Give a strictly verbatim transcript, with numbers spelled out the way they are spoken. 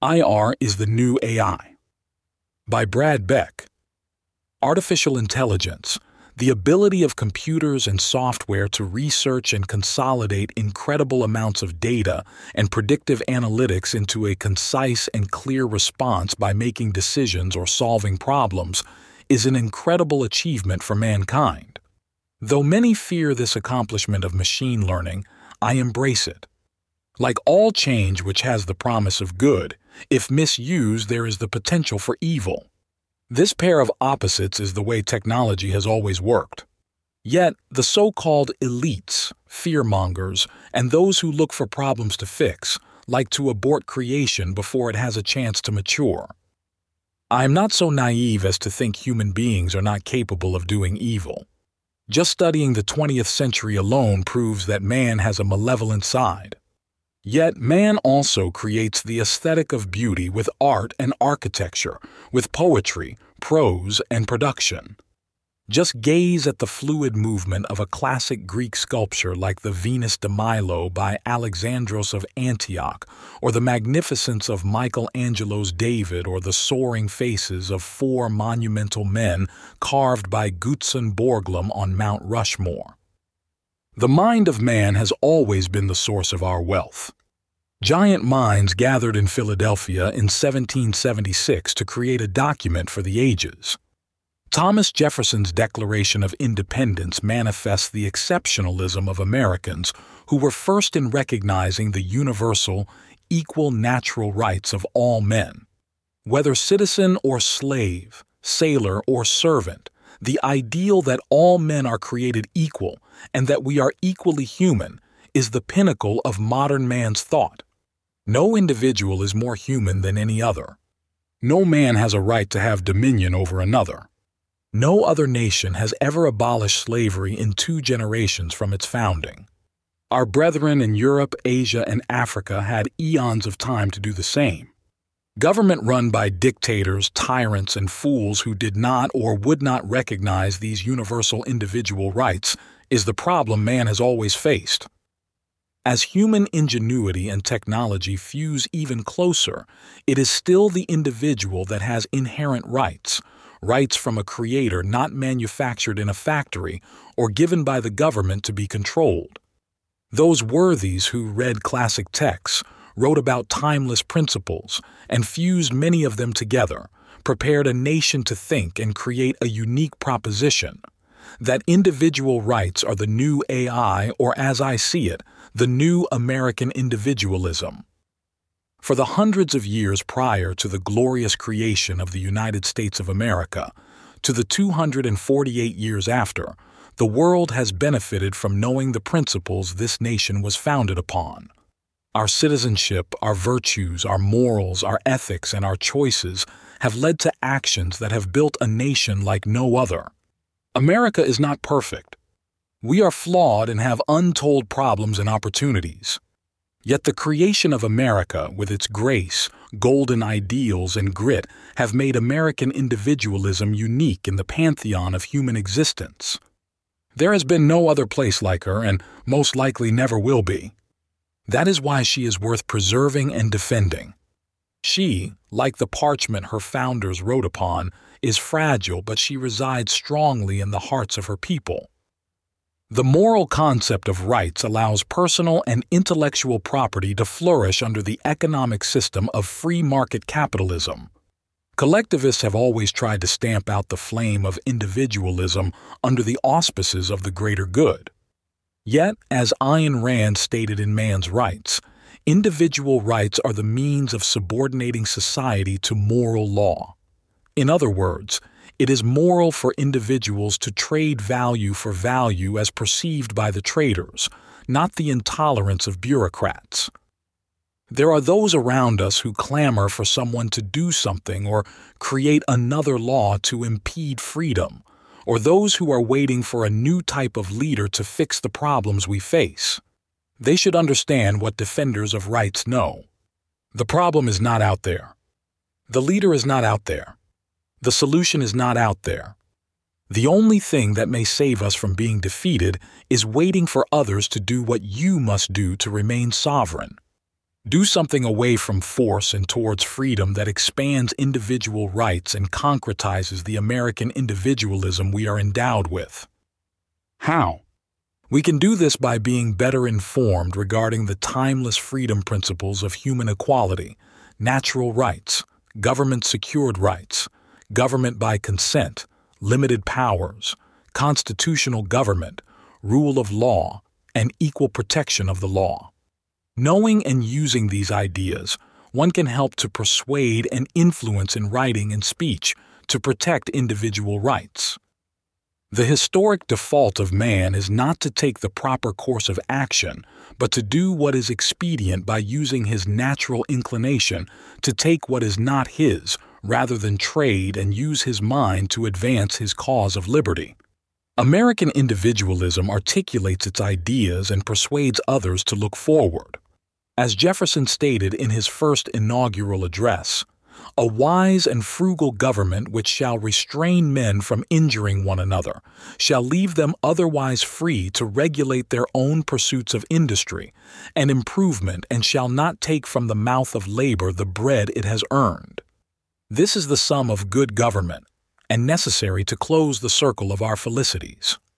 I R is the New A I. By Brad Beck. Artificial intelligence, the ability of computers and software to research and consolidate incredible amounts of data and predictive analytics into a concise and clear response by making decisions or solving problems, is an incredible achievement for mankind. Though many fear this accomplishment of machine learning, I embrace it. Like all change which has the promise of good, if misused, there is the potential for evil. This pair of opposites is the way technology has always worked. Yet, the so-called elites, fearmongers, and those who look for problems to fix like to abort creation before it has a chance to mature. I am not so naive as to think human beings are not capable of doing evil. Just studying the twentieth century alone proves that man has a malevolent side. Yet man also creates the aesthetic of beauty with art and architecture, with poetry, prose, and production. Just gaze at the fluid movement of a classic Greek sculpture like the Venus de Milo by Alexandros of Antioch, or the magnificence of Michelangelo's David, or the soaring faces of four monumental men carved by Gutzon Borglum on Mount Rushmore. The mind of man has always been the source of our wealth. Giant minds gathered in Philadelphia in seventeen seventy-six to create a document for the ages. Thomas Jefferson's Declaration of Independence manifests the exceptionalism of Americans who were first in recognizing the universal, equal natural rights of all men. Whether citizen or slave, sailor or servant, the ideal that all men are created equal and that we are equally human is the pinnacle of modern man's thought. No individual is more human than any other. No man has a right to have dominion over another. No other nation has ever abolished slavery in two generations from its founding. Our brethren in Europe, Asia, and Africa had eons of time to do the same. Government run by dictators, tyrants, and fools who did not or would not recognize these universal individual rights is the problem man has always faced. As human ingenuity and technology fuse even closer, it is still the individual that has inherent rights, rights from a creator not manufactured in a factory or given by the government to be controlled. Those worthies who read classic texts, wrote about timeless principles, and fused many of them together, prepared a nation to think and create a unique proposition, that individual rights are the new A I, or as I see it, the new American individualism. For the hundreds of years prior to the glorious creation of the United States of America, to the two hundred forty-eight years after, the world has benefited from knowing the principles this nation was founded upon. Our citizenship, our virtues, our morals, our ethics, and our choices have led to actions that have built a nation like no other. America is not perfect. We are flawed and have untold problems and opportunities. Yet the creation of America, with its grace, golden ideals, and grit, have made American individualism unique in the pantheon of human existence. There has been no other place like her, and most likely never will be. That is why she is worth preserving and defending. She, like the parchment her founders wrote upon, is fragile, but she resides strongly in the hearts of her people. The moral concept of rights allows personal and intellectual property to flourish under the economic system of free market capitalism. Collectivists have always tried to stamp out the flame of individualism under the auspices of the greater good. Yet, as Ayn Rand stated in Man's Rights, individual rights are the means of subordinating society to moral law. In other words, it is moral for individuals to trade value for value as perceived by the traders, not the intolerance of bureaucrats. There are those around us who clamor for someone to do something or create another law to impede freedom, or those who are waiting for a new type of leader to fix the problems we face. They should understand what defenders of rights know. The problem is not out there. The leader is not out there. The solution is not out there. The only thing that may save us from being defeated is waiting for others to do what you must do to remain sovereign. Do something away from force and towards freedom that expands individual rights and concretizes the American individualism we are endowed with. How? We can do this by being better informed regarding the timeless freedom principles of human equality, natural rights, government-secured rights, government by consent, limited powers, constitutional government, rule of law, and equal protection of the law. Knowing and using these ideas, one can help to persuade and influence in writing and speech to protect individual rights. The historic default of man is not to take the proper course of action, but to do what is expedient by using his natural inclination to take what is not his, rather than trade and use his mind to advance his cause of liberty. American individualism articulates its ideas and persuades others to look forward. As Jefferson stated in his first inaugural address, "A wise and frugal government which shall restrain men from injuring one another, shall leave them otherwise free to regulate their own pursuits of industry and improvement, and shall not take from the mouth of labor the bread it has earned." This is the sum of good government, and necessary to close the circle of our felicities.